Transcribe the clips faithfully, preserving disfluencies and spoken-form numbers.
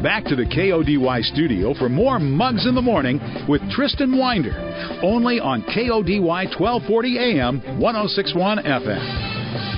back to the K O D Y studio for more Mugs in the Morning with Tristan Winder, only on K O D Y twelve forty A M, one oh six point one F M.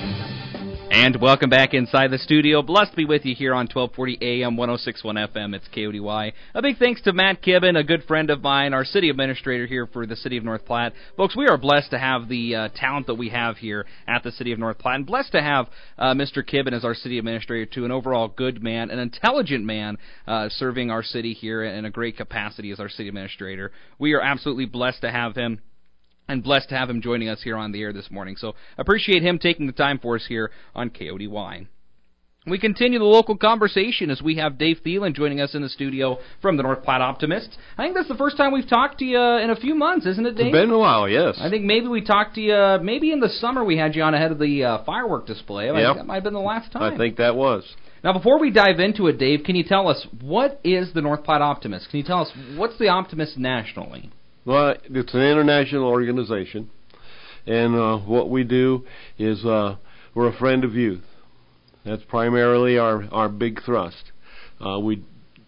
And welcome back inside the studio. Blessed to be with you here on twelve forty A M, one oh six point one F M. It's K O D Y. A big thanks to Matt Kibben, a good friend of mine, our city administrator here for the city of North Platte. Folks, we are blessed to have the uh, talent that we have here at the city of North Platte, and blessed to have uh, Mister Kibben as our city administrator, too, an overall good man, an intelligent man uh, serving our city here in a great capacity as our city administrator. We are absolutely blessed to have him, and blessed to have him joining us here on the air this morning. So appreciate him taking the time for us here on K O D Y. We continue the local conversation as we have Dave Thielen joining us in the studio from the North Platte Optimists. I think that's the first time we've talked to you in a few months, isn't it, Dave? It's been a while, yes. I think maybe we talked to you, maybe in the summer we had you on ahead of the uh, firework display. I yep. think that might have been the last time. I think that was. Now, before we dive into it, Dave, can you tell us, what is the North Platte Optimist? Can you tell us, what's the Optimist nationally? Well, it's an international organization, and uh, what we do is uh, we're a friend of youth. That's primarily our, our big thrust. Uh, we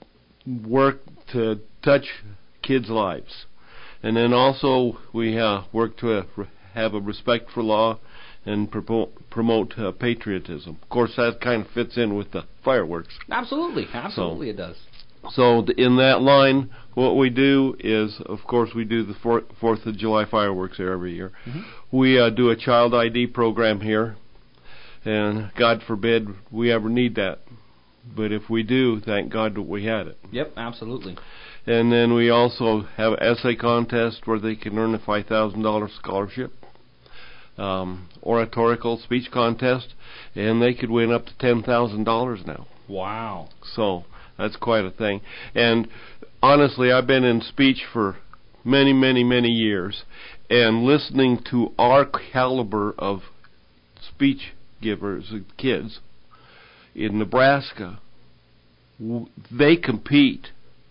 work to touch kids' lives. And then also we uh, work to uh, have a respect for law and promote, promote uh, patriotism. Of course, that kind of fits in with the fireworks. Absolutely. Absolutely so, it does. So in that line, what we do is, of course, we do the fourth of July fireworks here every year. Mm-hmm. We uh, do a child I D program here, and God forbid we ever need that. But if we do, thank God that we had it. Yep, absolutely. And then we also have an essay contest where they can earn a five thousand dollars scholarship, um, oratorical speech contest, and they could win up to ten thousand dollars now. Wow. So that's quite a thing. And honestly, I've been in speech for many, many, many years, and listening to our caliber of speech givers, kids, in Nebraska, they compete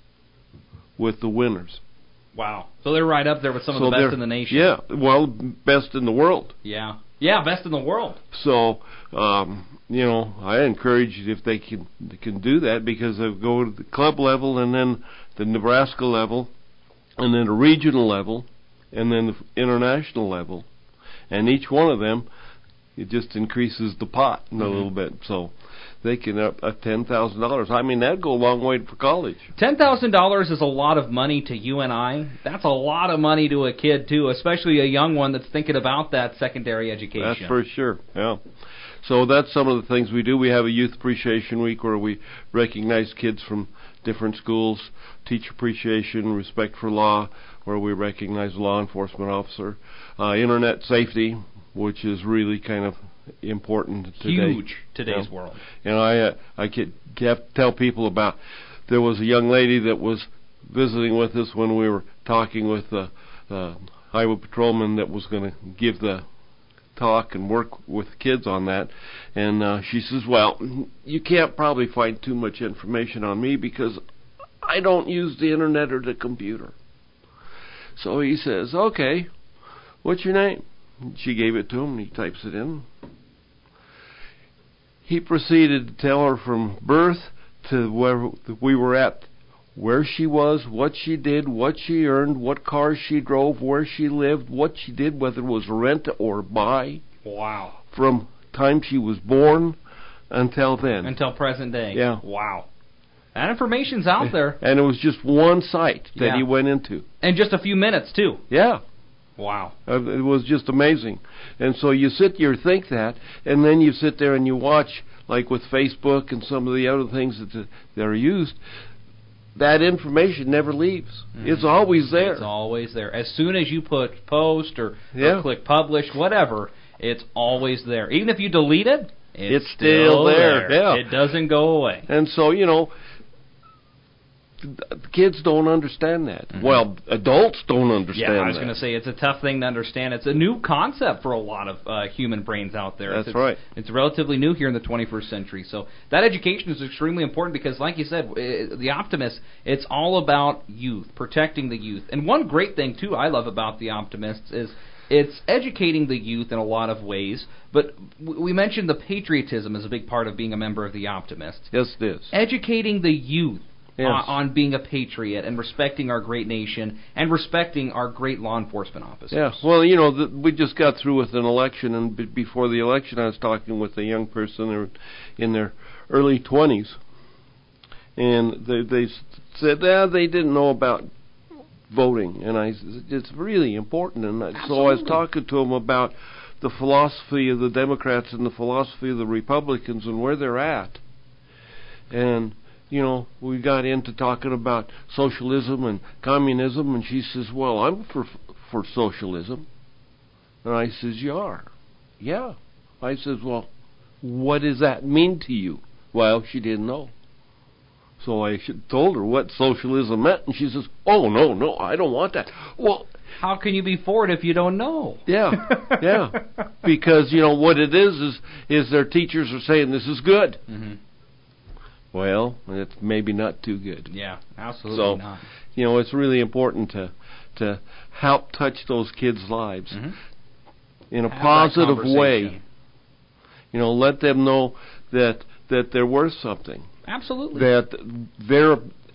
with the winners. Wow. So they're right up there with some of so the best in the nation. Yeah, well, best in the world. Yeah. Yeah, best in the world. So, um, you know, I encourage you if they can they can do that, because they go to the club level and then the Nebraska level and then the regional level and then the international level. And each one of them, it just increases the pot in a mm-hmm. little bit. So they can up uh, ten thousand dollars. I mean, that'd go a long way for college. ten thousand dollars is a lot of money to you and I. That's a lot of money to a kid, too, especially a young one that's thinking about that secondary education. That's for sure, yeah. So that's some of the things we do. We have a Youth Appreciation Week where we recognize kids from different schools, teach appreciation, respect for law, where we recognize a law enforcement officer, uh, internet safety, which is really kind of important today. Huge today's yeah. world. You know, I uh, I could have to tell people about. There was a young lady that was visiting with us when we were talking with the uh, highway patrolman that was going to give the talk and work with kids on that, and uh, she says, "Well, you can't probably find too much information on me because I don't use the internet or the computer." So he says, "Okay, what's your name?" She gave it to him, and he types it in. He proceeded to tell her from birth to where we were at, where she was, what she did, what she earned, what cars she drove, where she lived, what she did, whether it was rent or buy. Wow. From time she was born until then. Until present day. Yeah. Wow. That information's out there. And it was just one site that yeah. he went into. And just a few minutes, too. Yeah. Wow. Uh, it was just amazing. And so you sit here and think that, and then you sit there and you watch, like with Facebook and some of the other things that, that are used, that information never leaves. Mm-hmm. It's always there. It's always there. As soon as you put post or, yeah. or click publish, whatever, it's always there. Even if you delete it, it's, it's still, still there. there. Yeah. It doesn't go away. And so, you know, kids don't understand that. Mm-hmm. Well, adults don't understand that. Yeah, I was going to say, it's a tough thing to understand. It's a new concept for a lot of uh, human brains out there. That's it's, right. It's relatively new here in the twenty-first century. So that education is extremely important because, like you said, the Optimists, it's all about youth, protecting the youth. And one great thing, too, I love about the Optimists is it's educating the youth in a lot of ways, but we mentioned the patriotism is a big part of being a member of the Optimists. Yes, it is. Educating the youth yes. on, on being a patriot and respecting our great nation and respecting our great law enforcement officers. Yeah, well, you know, the, we just got through with an election, and b- before the election I was talking with a young person in their early twenties, and they, they said that they didn't know about voting, and I said, it's really important, and I, so I was talking to them about the philosophy of the Democrats and the philosophy of the Republicans and where they're at. And, you know, we got into talking about socialism and communism, and she says, well, I'm for for socialism. And I says, you are? Yeah. I says, well, what does that mean to you? Well, she didn't know. So I told her what socialism meant, and she says, oh, no, no, I don't want that. Well, how can you be for it if you don't know? Yeah, yeah. Because, you know, what it is is is their teachers are saying this is good. Mm-hmm. Well, it's maybe not too good. Yeah, absolutely so, not. You know, it's really important to to help touch those kids' lives mm-hmm. in a Have positive way. You know, let them know that that they're worth something. Absolutely. That their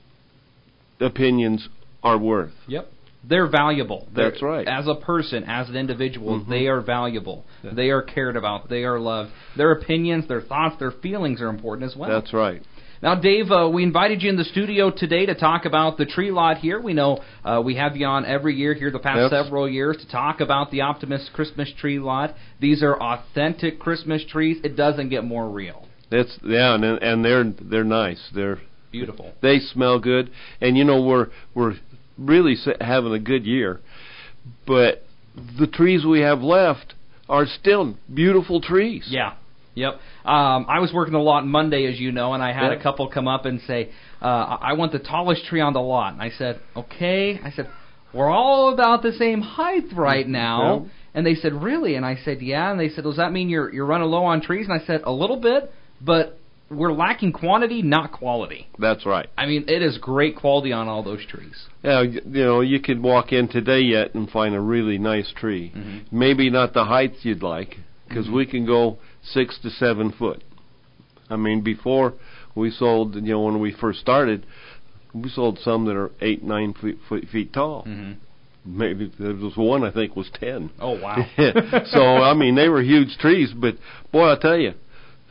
opinions are worth. Yep. They're valuable. They're, That's right. As a person, as an individual, mm-hmm. they are valuable. Yeah. They are cared about. They are loved. Their opinions, their thoughts, their feelings are important as well. That's right. Now, Dave, uh, we invited you in the studio today to talk about the tree lot here. We know uh, we have you on every year here the past Yes. several years to talk about the Optimist Christmas tree lot. These are authentic Christmas trees. It doesn't get more real. That's yeah, and and they're they're nice. They're beautiful. They smell good, and you know we're we're really having a good year. But the trees we have left are still beautiful trees. Yeah. Yep. Um, I was working the lot Monday, as you know, and I had yeah. a couple come up and say, uh, I want the tallest tree on the lot. And I said, okay. I said, we're all about the same height right now. Yeah. And they said, really? And I said, yeah. And they said, does that mean you're you're running low on trees? And I said, a little bit, but we're lacking quantity, not quality. That's right. I mean, it is great quality on all those trees. Yeah, you know, you could walk in today yet and find a really nice tree. Mm-hmm. Maybe not the height you'd like, because mm-hmm. we can go six to seven foot. I mean, before we sold, you know, when we first started, we sold some that are eight, nine feet, feet, feet tall. Mm-hmm. Maybe there was one I think was ten. Oh wow! So I mean, they were huge trees, but boy, I tell you,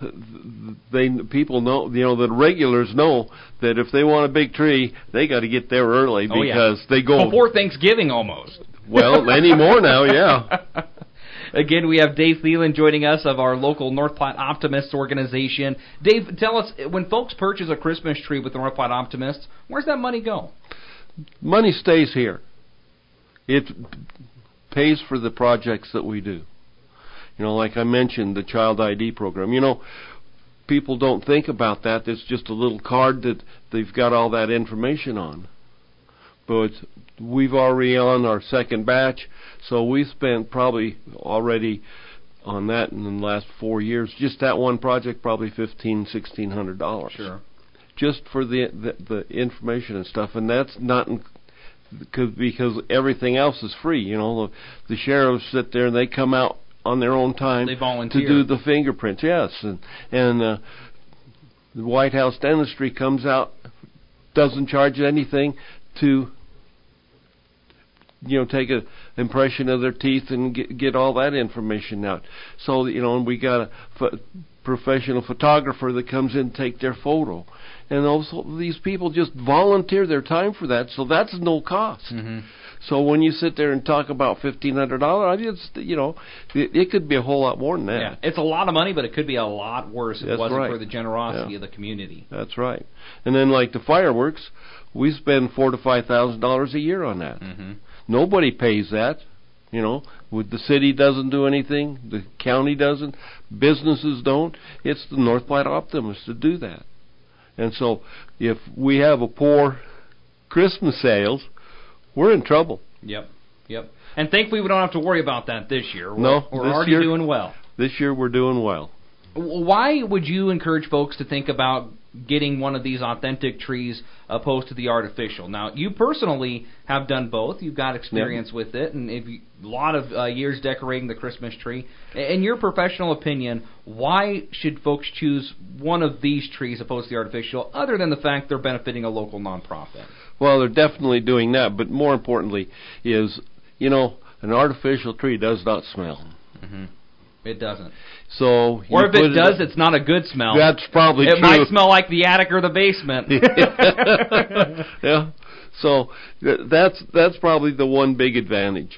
they people know, you know, the regulars know that if they want a big tree, they got to get there early oh, because yeah. they go before Thanksgiving almost. Well, anymore now, yeah. Again, we have Dave Thielen joining us of our local North Platte Optimists organization. Dave, tell us, when folks purchase a Christmas tree with the North Platte Optimists, where's that money go? Money stays here. It pays for the projects that we do. You know, like I mentioned, the Child I D program. You know, people don't think about that. It's just a little card that they've got all that information on. But we've already on our second batch, so we spent probably already on that in the last four years. Just that one project, probably fifteen, sixteen hundred dollars. Sure. Just for the, the the information and stuff, and that's not in, cause, because everything else is free. You know, the, the sheriffs sit there and they come out on their own time they volunteer to do the fingerprints. Yes, and and uh, the White House Dentistry comes out, doesn't charge anything to, you know, take a impression of their teeth and get, get all that information out. So, you know, and we got a ph- professional photographer that comes in and take their photo. And also these people just volunteer their time for that, so that's no cost. Mm-hmm. So when you sit there and talk about fifteen hundred dollars, I just, you know, it, it could be a whole lot more than that. Yeah, it's a lot of money, but it could be a lot worse if That's it wasn't right. for the generosity Yeah. of the community. That's right. And then like the fireworks, we spend four to five thousand dollars a year on that. Mm-hmm. Nobody pays that. You know, with the city doesn't do anything, the county doesn't, businesses don't. It's the North Platte Optimists to do that. And so, if we have a poor Christmas sales, we're in trouble. Yep, yep. And thankfully, we don't have to worry about that this year. We're, No, we're this already year, doing well. This year, we're doing well. Why would you encourage folks to think about getting one of these authentic trees opposed to the artificial. Now, you personally have done both. You've got experience yep. with it, and if you, a lot of uh, years decorating the Christmas tree. In your professional opinion, why should folks choose one of these trees opposed to the artificial, other than the fact they're benefiting a local nonprofit? Well, they're definitely doing that, but more importantly is, you know, an artificial tree does not smell. Mm-hmm. It doesn't. So, or if it does, it, it's not a good smell. That's probably it true. It might smell like the attic or the basement. Yeah. So that's that's probably the one big advantage.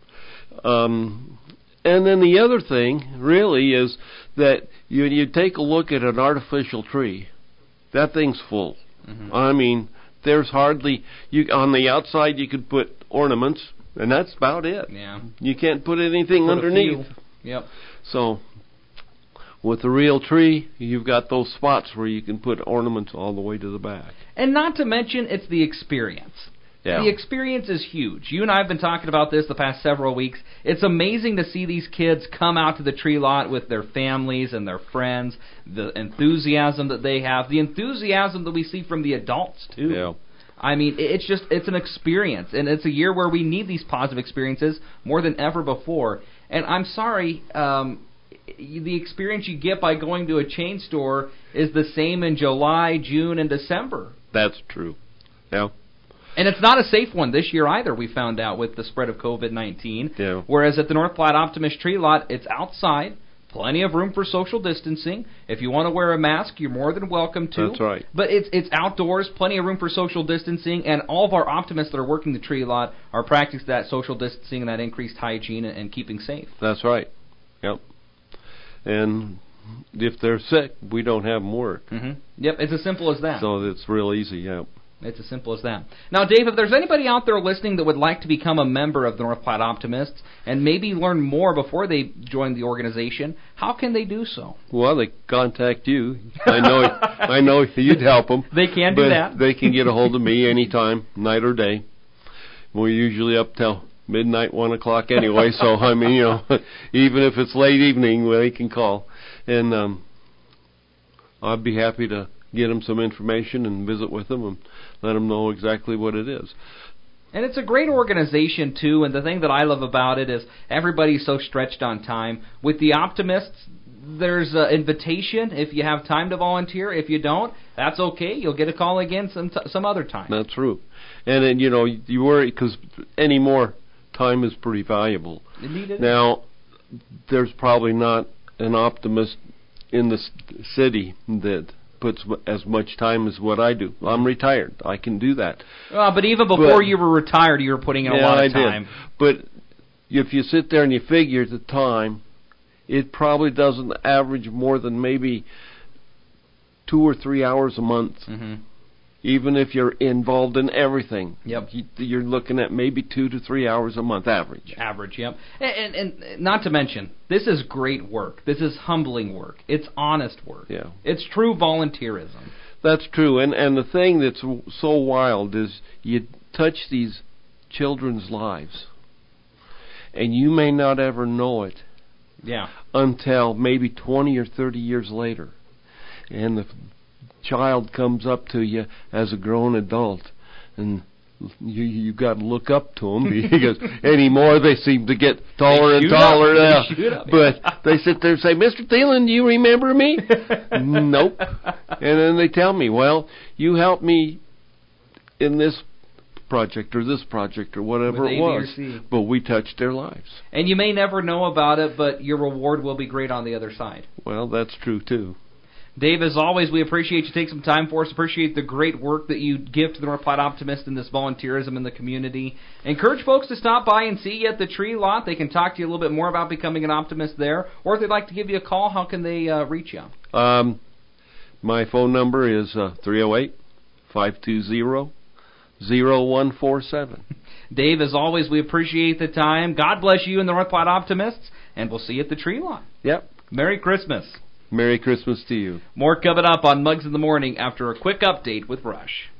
Um, and then the other thing really is that you you take a look at an artificial tree, that thing's full. Mm-hmm. I mean, there's hardly you on the outside you could put ornaments, and that's about it. Yeah. You can't put anything put underneath. Yep. So, with a real tree, you've got those spots where you can put ornaments all the way to the back. And not to mention, it's the experience. Yeah. The experience is huge. You and I have been talking about this the past several weeks. It's amazing to see these kids come out to the tree lot with their families and their friends, the enthusiasm that they have, the enthusiasm that we see from the adults, too. Yeah. I mean, it's just, it's an experience, and it's a year where we need these positive experiences more than ever before. And I'm sorry, um, the experience you get by going to a chain store is the same in July, June, and December. That's true. Yeah. And it's not a safe one this year either, we found out, with the spread of COVID nineteen. Yeah. Whereas at the North Platte Optimist Tree Lot, it's outside. Plenty of room for social distancing. If you want to wear a mask, you're more than welcome to. That's right. But it's it's outdoors, plenty of room for social distancing, and all of our optimists that are working the tree lot are practicing that social distancing and that increased hygiene and, and keeping safe. That's right. Yep. And if they're sick, we don't have them work. Mm-hmm. Yep, it's as simple as that. So it's real easy, yep. It's as simple as that. Now, Dave, if there's anybody out there listening that would like to become a member of the North Platte Optimists and maybe learn more before they join the organization, how can they do so? Well, they contact you. I know I know you'd help them. They can do but that. They can get a hold of me anytime, night or day. We're usually up till midnight, one o'clock anyway, so, I mean, you know, even if it's late evening, they can call. And um, I'd be happy to get them some information and visit with them and let them know exactly what it is. And it's a great organization, too, and the thing that I love about it is everybody's so stretched on time. With the Optimists, there's an invitation if you have time to volunteer. If you don't, that's okay. You'll get a call again some t- some other time. That's true. And then, you know, you worry because anymore time is pretty valuable. Indeed it now, is. There's probably not an optimist in the city that puts as much time as what I do. I'm retired. I can do that. Well, but even before but, you were retired, you were putting in yeah, a lot of I time. Did. But if you sit there and you figure the time, it probably doesn't average more than maybe two or three hours a month. Mm-hmm. Even if you're involved in everything, yep. you're looking at maybe two to three hours a month average. Average, yep. And, and, and not to mention, this is great work. This is humbling work. It's honest work. Yeah. It's true volunteerism. That's true. And and the thing that's so wild is you touch these children's lives, and you may not ever know it. Yeah. Until maybe twenty or thirty years later, and the child comes up to you as a grown adult, and you you got to look up to them because anymore they seem to get taller and taller now. But they sit there and say, "Mister Thielen, do you remember me?" Nope. And then they tell me, "Well, you helped me in this project or this project or whatever With it A, was, B, or C. But we touched their lives." And you may never know about it, but your reward will be great on the other side. Well, that's true too. Dave, as always, we appreciate you taking some time for us. Appreciate the great work that you give to the North Platte Optimist and this volunteerism in the community. Encourage folks to stop by and see you at the tree lot. They can talk to you a little bit more about becoming an optimist there. Or if they'd like to give you a call, how can they uh, reach you? Um, my phone number is uh, three oh eight, five two zero, zero one four seven. Dave, as always, we appreciate the time. God bless you and the North Platte Optimists, and we'll see you at the tree lot. Yep. Merry Christmas. Merry Christmas to you. More coming up on Mugs in the Morning after a quick update with Rush.